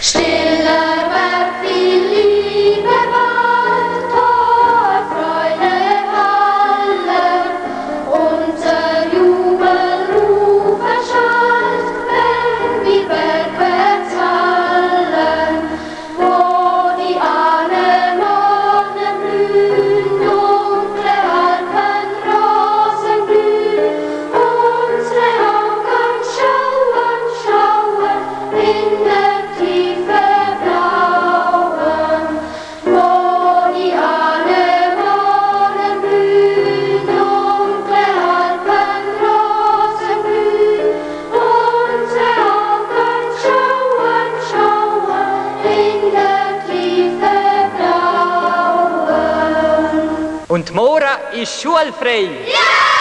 Stiller Berg, viel Liebe, Wald, Tor, Freude, Halle, unser Jubelruf erschallt, wenn wir bergwärts hallen, wo die Anemonen blühen, dunkle Alpenrosen blühen, unsere Augen schauen, schauen in der Tiefe blauen, wo die Anemonen blühen, dunkle Alpenrosen blühen, unsere Augen schauen, schauen in der Tiefe blauen. Und Mora ist schulfrei. Ja!